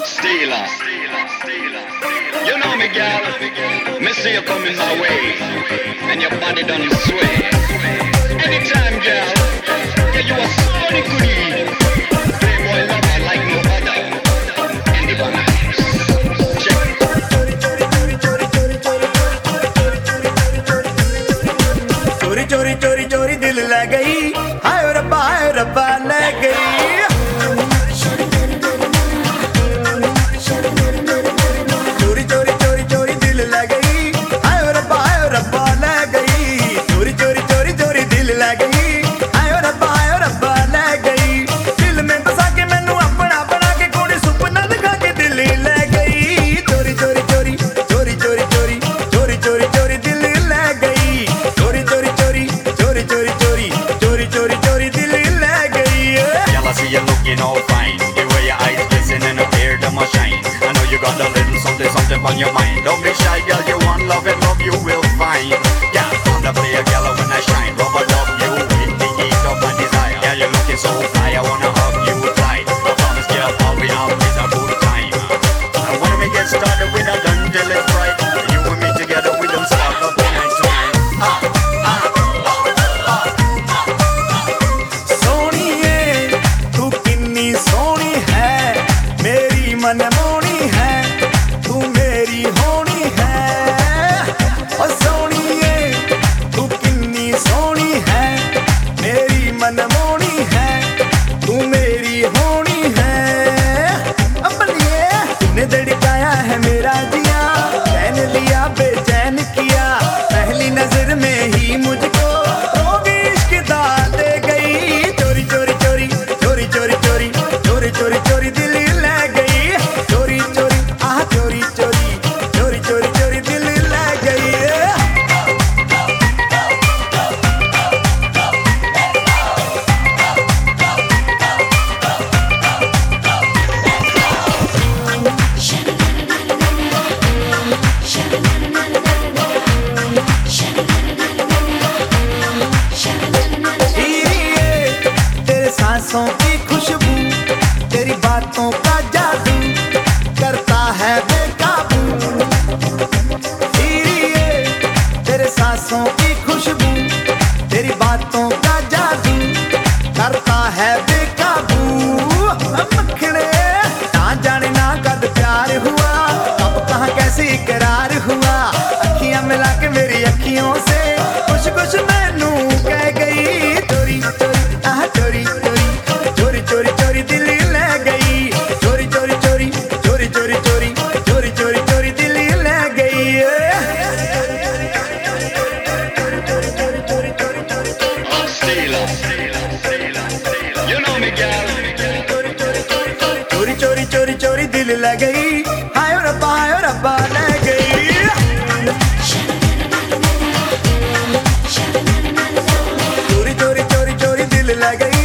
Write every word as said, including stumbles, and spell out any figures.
Stealer. You know me, girl. Me see you coming my way, and your body done sway. Anytime, girl. Yeah, you are so good. Playboy lover like no other. And the vibes. Check. चोरी चोरी चोरी चोरी दिल ले गई, हाय रब्बा हाय रब्बा ले गई। चोरी चोरी चोरी चोरी दिल ले गई, हाय रब्बा हाय रब्बा ले गई। चोरी चोरी चोरी चोरी दिल ले गई, हाय रब्बा हाय रब्बा ले गई। दिल में बसा के मैनू अपना बना के कोड़ी सुपना दिखा के दिल ले गई। चोरी चोरी चोरी चोरी चोरी चोरी चोरी चोरी चोरी दिल ले गई। चोरी चोरी चोरी चोरी चोरी चोरी चोरी चोरी चोरी दिल ले गई। Girl, I see you looking all fine. The way your eyes glisten and appear to my shine. I know you got a little something, something on your mind. Don't be shy, girl. You want love and love you will find. Yeah, wanna play a girl when I shine. Rubber love you with the heat of my desire. Yeah, you're looking so fly. I wanna hug you tight. I promise, girl, all we have is a good time. I wanna make it started with a gun till it's bright. You and me together, we don't stop up the night tonight. Ah, ah. सोनिए तू किन्नी सोनी है, मेरी मनमोनी है, तू मेरी होनी है। ओ सोनिए तू किन्नी सोनी है, मेरी मनमोनी है, तू मेरी होनी है। अम्बलिए तूने धड़काया है मेरा जिया, चैन लिया बेचैन किया, पहली नजर में ही मुझको रोग इश्क दाल दे गई। चोरी चोरी चोरी चोरी चोरी चोरी चोरी चोरी चोरी दिल ले गई। चोरी चोरी आह चोरी चोरी चोरी चोरी चोरी दिल ले गई। तेरे सांसों की खुशबू, तेरी बातों का जादू करता है बेकाबू। तेरे सांसों की खुशबू, तेरी बातों का जादू करता है बेकाबू। मखणे ना जाने ना कद प्यार हुआ, अब कहाँ कैसे इकरार हुआ। अखियां मिला के मेरी अखियों से कुछ कुछ मैनू कह गई। चोरी चोरी आह चोरी चोरी चोरी चोरी चोरी दिल ले गई। चोरी चोरी चोरी चोरी चोरी चोरी चोरी चोरी चोरी दिल ले गई। Stealer. You know me, girl. चोरी चोरी चोरी चोरी दिल ले गई, हाय रब्बा हाय रब्बा ले गई। चोरी चोरी चोरी चोरी दिल ले गई।